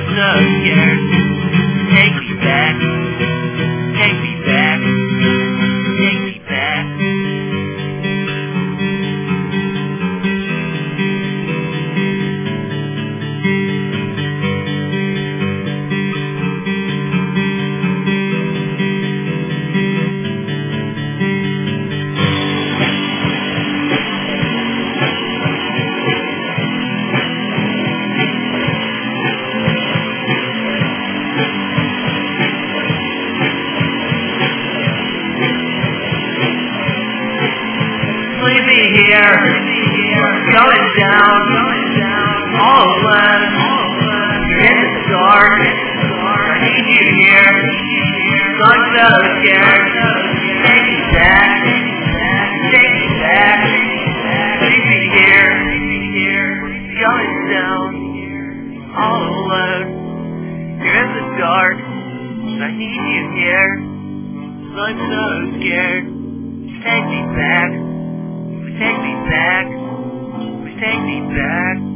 so scared. Take me back. Take me back. Take me back. Sleeping here, going down, all alone. You're in the dark. I need you here. I'm so scared. Take me back. Take me back. Sleeping here, going down, all alone. You're in the dark. I need you here. I'm so scared. Take me back. Take me back. Take me back.